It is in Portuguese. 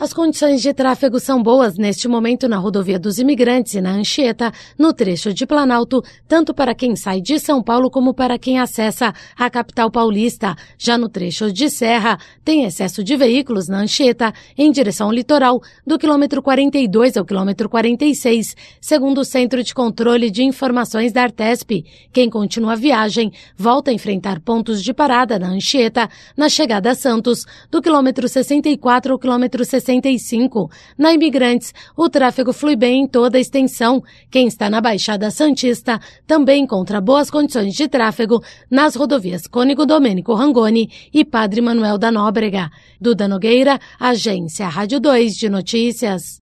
As condições de tráfego são boas neste momento na Rodovia dos Imigrantes e na Anchieta, no trecho de Planalto, tanto para quem sai de São Paulo como para quem acessa a capital paulista. Já no trecho de Serra, tem excesso de veículos na Anchieta, em direção ao litoral, do quilômetro 42 ao quilômetro 46, segundo o Centro de Controle de Informações da Artesp. Quem continua a viagem volta a enfrentar pontos de parada na Anchieta, na chegada a Santos, do quilômetro 64 ao quilômetro 65. Na Imigrantes, o tráfego flui bem em toda a extensão. Quem está na Baixada Santista também encontra boas condições de tráfego nas rodovias Cônego Domênico Rangoni e Padre Manuel da Nóbrega. Duda Nogueira, Agência Rádio 2 de Notícias.